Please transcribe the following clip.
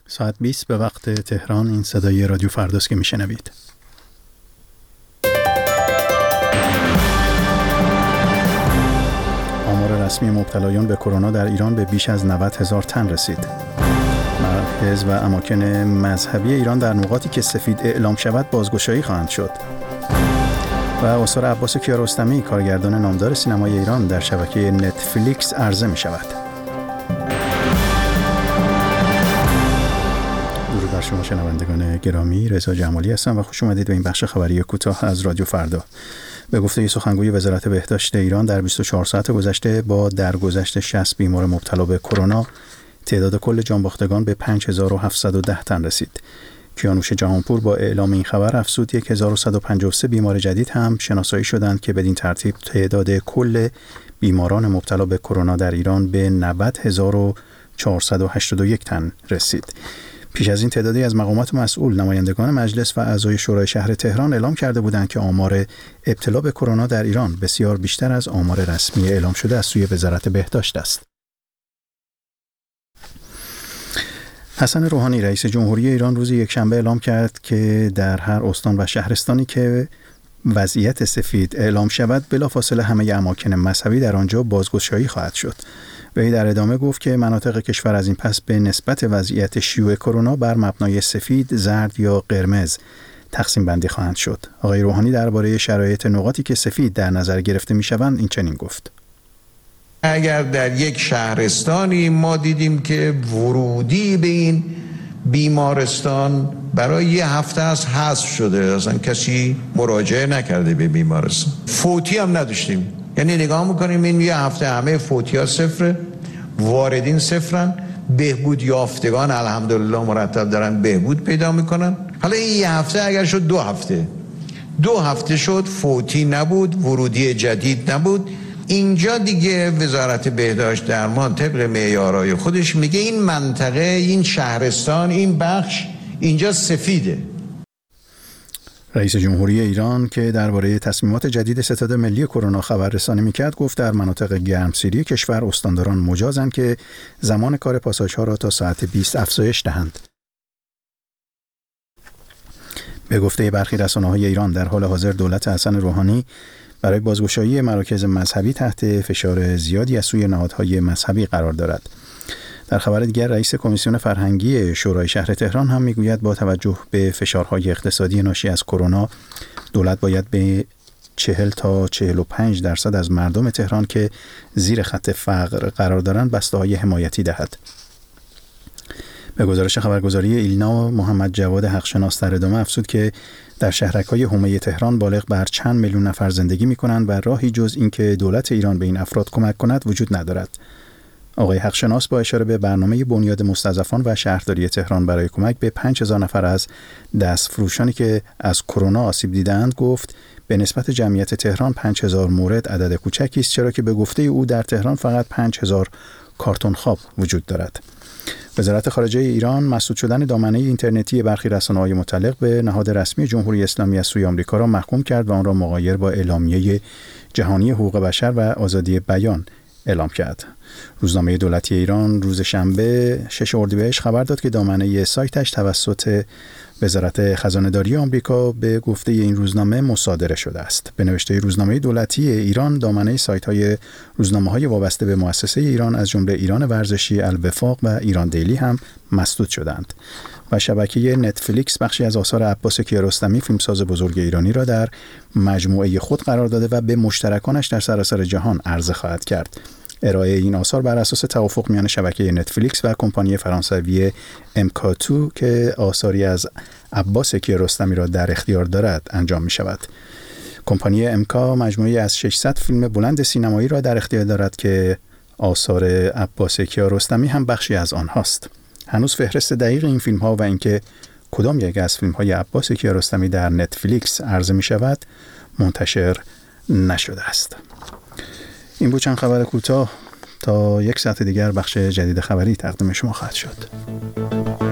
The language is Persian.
ساعت 20 به وقت تهران. این صدای رادیو فرداست که میشنوید. آمار رسمی مبتلایان به کرونا در ایران به بیش از 90,000 تن رسید. مراکز و اماکن مذهبی ایران در نقاطی که سفید اعلام شود بازگشایی خواهند شد. و آثار عباس کیارستمی، کارگردان نامدار سینمای ایران، در شبکه نتفلیکس عرضه می شود. درود بر شما شنوندگان گرامی، رضا جمالی هستم و خوش اومدید به این بخش خبری کوتاه از رادیو فردا. به گفته سخنگوی وزارت بهداشت ایران، در 24 ساعت گذشته با درگذشت 60 بیمار مبتلا به کرونا، تعداد کل جانباختگان به 5710 تن رسید. کیانوش جهانپور با اعلام این خبر افزود 1153 بیمار جدید هم شناسایی شدند که بدین ترتیب تعداد کل بیماران مبتلا به کرونا در ایران به 90481 تن رسید. پیش از این تعدادی از مقامات مسئول، نمایندگان مجلس و اعضای شورای شهر تهران اعلام کرده بودند که آمار ابتلا به کرونا در ایران بسیار بیشتر از آمار رسمی اعلام شده از سوی وزارت بهداشت است. حسن روحانی، رئیس جمهوری ایران، روز یکشنبه اعلام کرد که در هر استان و شهرستانی که وضعیت سفید اعلام شود، بلافاصله همه اماکن مذهبی در آنجا بازگشایی خواهد شد. وی در ادامه گفت که مناطق کشور از این پس به نسبت وضعیت شیوع کرونا بر مبنای سفید، زرد یا قرمز تقسیم بندی خواهند شد. آقای روحانی درباره شرایط نقاطی که سفید در نظر گرفته می‌شوند این چنین گفت: اگر در یک شهرستانی ما دیدیم که ورودی به این بیمارستان برای یه هفته از حذف شده، اصلا کسی مراجعه نکرده به بیمارستان، فوتی هم نداشتیم، یعنی نگاه میکنیم این یه هفته همه فوتی ها صفره، واردین صفرن، بهبود یافتگان الحمدلله مرتب دارن بهبود پیدا میکنن. حالا این یه هفته اگر شد دو هفته شد، فوتی نبود، ورودی جدید نبود، اینجا دیگه وزارت بهداشت درمان طبق معیارهای خودش میگه این منطقه، این شهرستان، این بخش اینجا سفیده. رئیس جمهوری ایران که درباره تصمیمات جدید ستاد ملی کرونا خبررسانی میکرد، گفت در مناطق گرمسیری کشور استانداران مجازند که زمان کار پاساژها را تا ساعت 20 افزایش دهند. به گفته برخی رسانه‌های ایران، در حال حاضر دولت حسن روحانی برای بازگشایی مراکز مذهبی تحت فشار زیادی از سوی نهادهای مذهبی قرار دارد. در خبر دیگر، رئیس کمیسیون فرهنگی شورای شهر تهران هم میگوید با توجه به فشارهای اقتصادی ناشی از کرونا، دولت باید به 40 تا 45% از مردم تهران که زیر خط فقر قرار دارند بسته‌های حمایتی دهد. به گزارش خبرگزاری ایلنا، محمد جواد حقشناس در ادامه افزود که در شهرک‌های حومه تهران بالغ بر چند میلیون نفر زندگی می‌کنند و راهی جز اینکه دولت ایران به این افراد کمک کند وجود ندارد. آقای حقشناس با اشاره به برنامه بنیاد مستضعفان و شهرداری تهران برای کمک به 5000 نفر از دستفروشانی که از کرونا آسیب دیدند گفت به نسبت جمعیت تهران 5000 مورد عدد کوچکی است، چرا که به گفته او در تهران فقط 5000 کارتون خواب وجود دارد. وزارت خارجه ایران مسدود شدن دامنه اینترنتی برخی رسانه‌های متعلق به نهاد رسمی جمهوری اسلامی از سوی آمریکا را محکوم کرد و آن را مغایر با اعلامیه جهانی حقوق بشر و آزادی بیان اعلام کرد. روزنامه دولتی ایران روز شنبه 6 اردیبهشت خبر داد که دامنه سایتش توسط وزارت خزانه‌داری آمریکا به گفته این روزنامه مصادره شده است. به نوشته روزنامه دولتی ایران، دامنه سایت‌های روزنامه‌های وابسته به مؤسسه ایران از جمله ایران ورزشی، الوفاق و ایران دیلی هم مسدود شدند. و شبکه نتفلیکس بخشی از آثار عباس کیارستمی، فیلمساز بزرگ ایرانی را در مجموعه خود قرار داده و به مشترکانش در سراسر جهان عرضه خواهد کرد. ارائه این آثار بر اساس توافق میان شبکه نتفلیکس و کمپانی فرانسوی MK2 که آثاری از عباس کیارستمی را در اختیار دارد انجام می شود. کمپانی MK مجموعه از 600 فیلم بلند سینمایی را در اختیار دارد که آثار عباس کیارستمی هم بخشی از آنهاست. هنوز فهرست دقیق این فیلم ها و اینکه کدام یک از فیلم های عباس کیارستمی در نتفلیکس عرضه می شود منتشر نشده است. این بود چند خبر کوتاه. تا یک ساعت دیگر بخش جدید خبری تقدیم شما خواهد شد.